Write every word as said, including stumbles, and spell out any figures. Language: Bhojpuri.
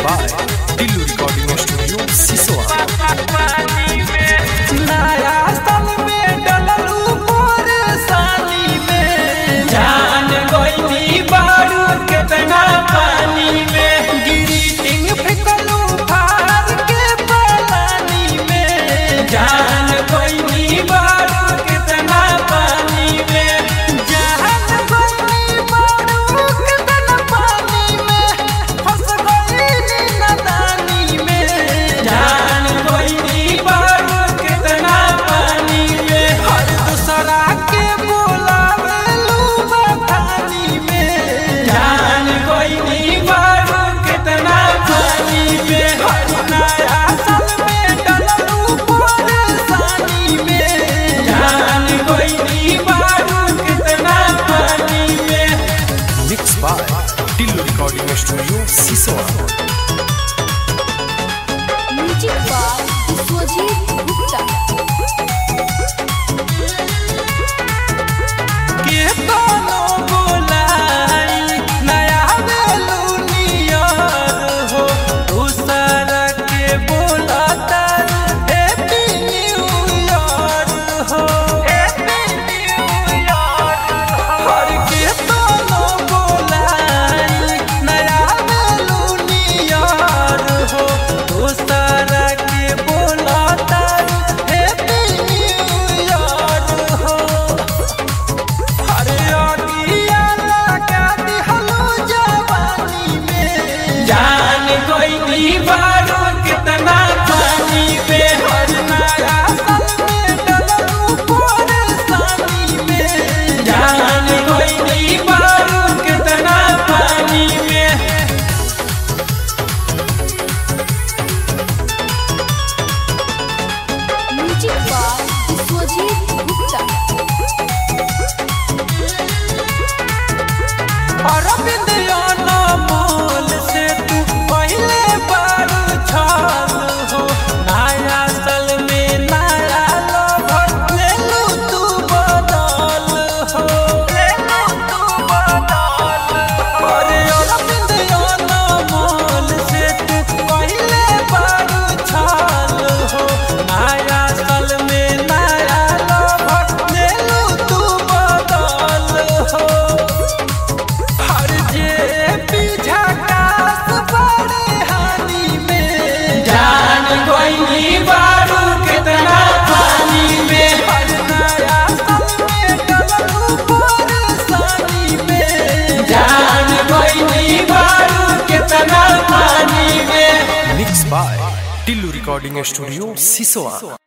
by Dillu Recording Studio, Sisoa. नया साल में डललू परेशानी में, जान गइली बारू केतना पानी में, ग्रीटिंग फेंकलू फार के पानी में, जान गइली बारू केतना पानी में, जान गइली बारू केतना पानी में, फंस गइली नादानी में, जान गइली बारू केतना पानी में, हर दूसरा के बोलावेलू बथानी में, जान गइली बारू केतना पानी में, हर नया साल में डललू परेशानी में, जान गइली बारू केतना पानी में। Mixed by Dillu Recording Studio, Sisoa. Music by Vishwajeet Gupta. के कोनो बोलाई नया बेलू नियर हो, दूसरा के बोलाता हैप्पी न्यू ईयर हो, हैप्पी न्यू ईयर हो, हर के कोनो बोलाई नया बेलू नियर हो, दूसरा के बोलाता हैप्पी न्यू ईयर हो। अरे अगिया लगा दिहलो जवानी में, जान गइली बारू केतना पानी में, हर नया साल में डललू परेशानी में, जान गइली बारू केतना पानी में। Music by Vishwajeet Gupta. अरविंद अनमोल से तू पहले बारू छल हो, नया साल में नया लवर लेलू तू बदल हो, लेलू तू बदल हो। अरे अरविंद अनमोल से तू पहले बारू छल हो, नया साल में नया लवर लेलू तू बदल हो। हर जे पीछा कास बड़े हानि में, जान गइली बारू केतना पानी में, हर नया साल में डललू परेशानी में, जान गइली बारू केतना पानी में। Mixed by Dillu Recording Studio, Sisoa.